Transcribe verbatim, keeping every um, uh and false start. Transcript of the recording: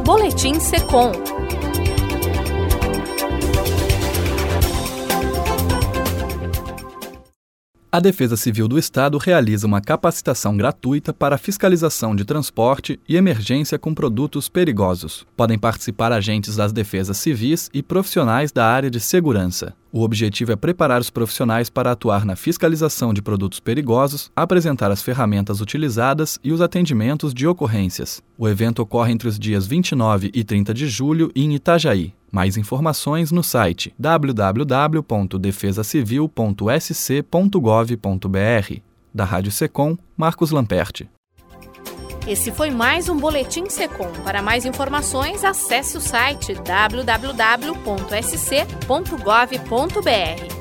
Boletim Secom. A Defesa Civil do Estado realiza uma capacitação gratuita para a fiscalização de transporte e emergência com produtos perigosos. Podem participar agentes das defesas civis e profissionais da área de segurança. O objetivo é preparar os profissionais para atuar na fiscalização de produtos perigosos, apresentar as ferramentas utilizadas e os atendimentos de ocorrências. O evento ocorre entre os dias vinte e nove e trinta de julho em Itajaí. Mais informações no site w w w ponto defesa civil ponto s c ponto gov ponto b r. Da Rádio Secom, Marcos Lamperti. Esse foi mais um Boletim Secom. Para mais informações, acesse o site w w w ponto s c ponto gov ponto b r.